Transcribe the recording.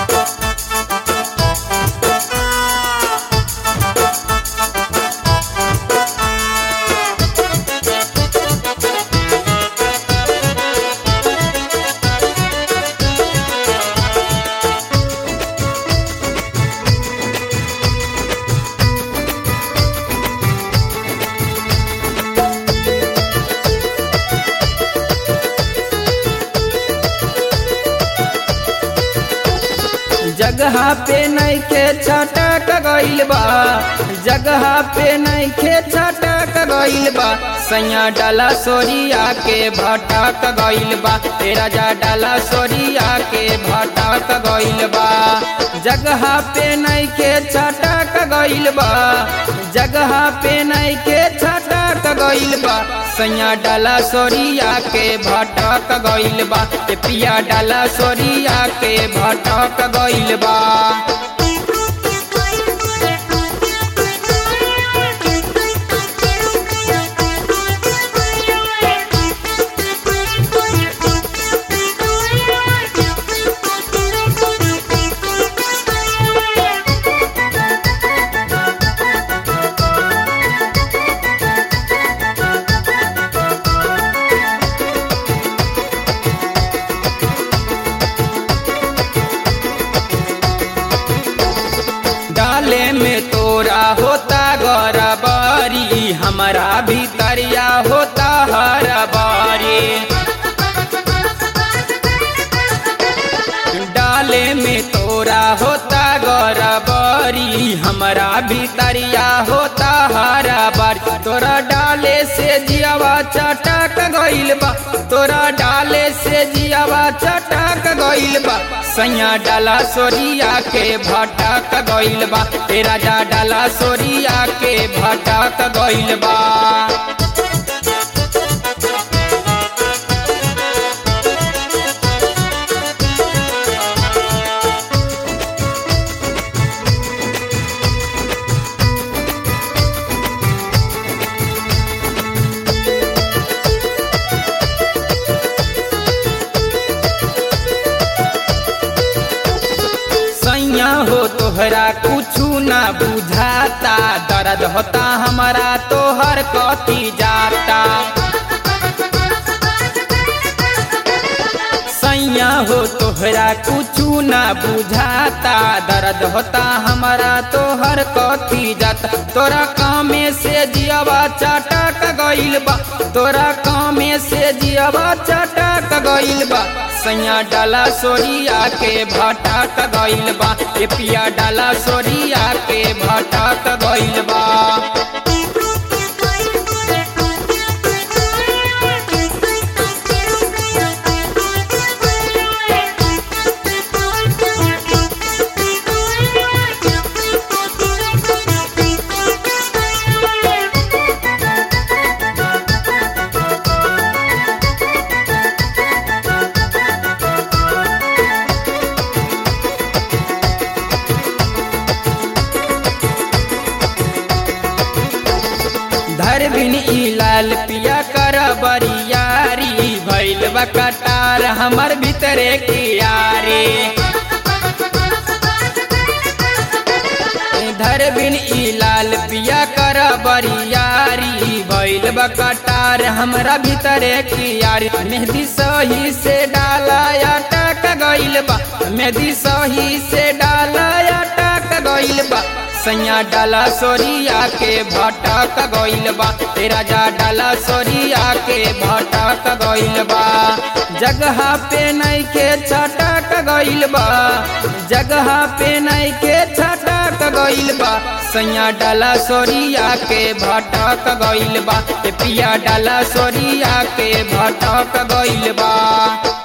जगह पे नइखे छटक गइल बा, जगह पे नइखे छटक गइल बा, सैया डाला सोरिया के भटक गइल बा, तेरा जा डाला सोरिया के भटक गइल बा। जगह पे नइखे छटक गइल बा, जगह पे नइखे छटक गइल बा, सैया डाला सोरिया के भटक गइल बा, पिया डाला सोरिया के भटक गइल बा। डाले में तोरा होता गरबारी, हमारा भीतरिया होता हरबारी। डाले में तोरा होता गरबारी, हमारा भीतरिया होता हरबारी। तोरा डाले से जियावा चटक गइल बा, तोरा डाले से जियावा चटक गइल बा, सैया डाला सोरिया के भटक गइल बा, तेरा जा डाला सोरिया के भटक गइल बा। सैया हो तोहरा कुछु ना बुझाता, दर्द होता हमारा तोहर कथी जाता। सैया हो तोहरा कुछु ना बुझाता, दर्द होता हमारा तोहर कथी जाता। तोरा कामे से जियावा चटक गइल बा, तोरा कामे से जियावा चटक गइल बा, सैया डाला सोरिया के भटक गइल बा, पिया डाला सोरिया के भटक गइल बा। धर बिन ई लाल पिया कर बरियारी, भइल बा कटार हमर भीतरे की यारी। धर बिन ई लाल पिया कर बरियारी, भइल बा कटार हमरा भीतरे की यारी। मेहंदी सही से डाला अटक गइल बा, मेहंदी सही से डाला अटक गइल बा, सैया डाला सोरिया के भटक गइल बा, तेरा जा डाला सोरिया के भटक गइल बा। जगह पे नइखे छटक गइल बा, जगह पे नइखे छटक गइल बा, सैया डाला सोरिया के भटक गइल बा, पिया डाला सोरिया के भटक गइल बा।